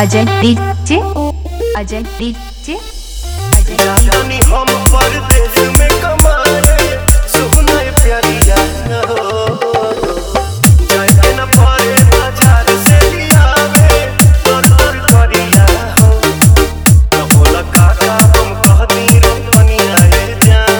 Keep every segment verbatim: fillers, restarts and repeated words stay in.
Ajay DJ Ajay DJ Ajay जानी हम परदेश में कमाए सुना प्यारिया हो जाए न पड़े बाजार से लियावे तर तर करिया हो बोला काका हम कह दी रोपनिया ए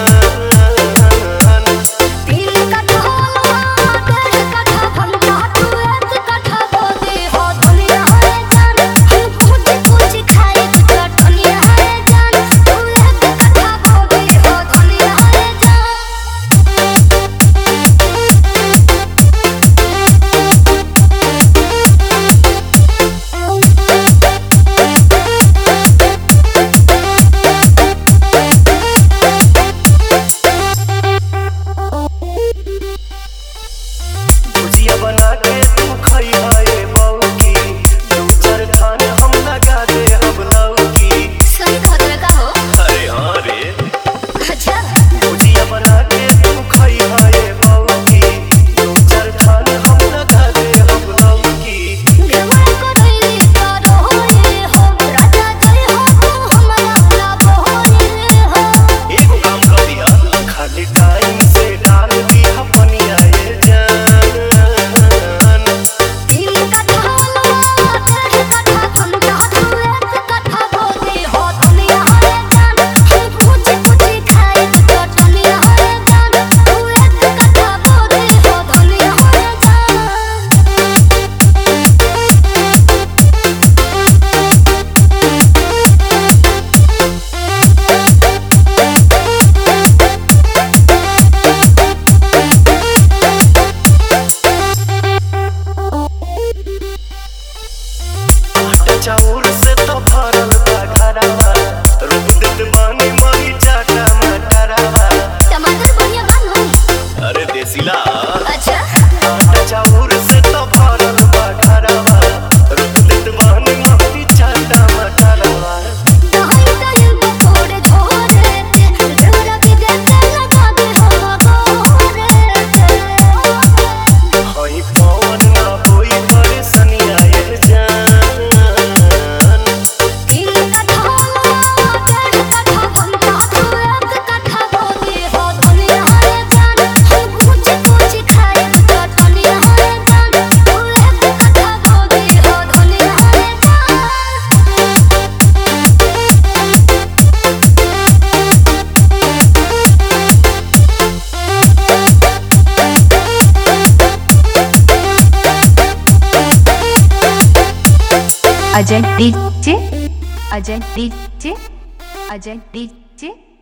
जान तीन कट्ठा डेढ़ कट्ठा भंगा तू एक कट्ठा दो दे हो धनिया है जान हम खुद कुछ खाए तो धनिया है जान तू एक कट्ठा दो दे हो धनिया है जान भुजिया बना के तू खाई है बहू की दू चार थान हम लगा दे हम लौकी सही कहत का हो अरे हाँ रे अच्छा भुजिया बना के तू खाई है बहू की दू चार थान हम लगा दे हम लौकी देवर को दैली करो रे हो राजा जय हो तू हमारा लाभ हो रे हो एगो काम कर दिया खाली टाइम से डाल दिया पनिया ए जान तीन कट्ठा डेढ़ कट्ठा भंगा तू एक कट्ठा दो दे हो धनिया है जान हम कुछ कुछ खाए तो धनिया है जान तू एक कट्ठा दो दे हो धनिया है जान आटा चाउर से तो भरल बा घरवा रूप देत बानी मरी चाटा मटरवा टमाटर बढ़िया बन हो अरे देसीला अच्छा आटा चाउर से तो भरल बा घरवा रूप देत बानी मरी चाटा मटरवा दहाई दयल को थोड़े झोरे ते जरा भी देते लगा दे हो गोरे ते हई पवन ना होई परेशानिया ए जान तीन कट्ठा डेढ़ कट्ठा भंगा तू एक कट्ठा दो दे हो धनिया है जान हम कुछ कुछ खाए तो धनिया है जान तू एक कट्ठा दो दे हो धनिया है जान Ajay DJ Ajay DJ Ajay DJ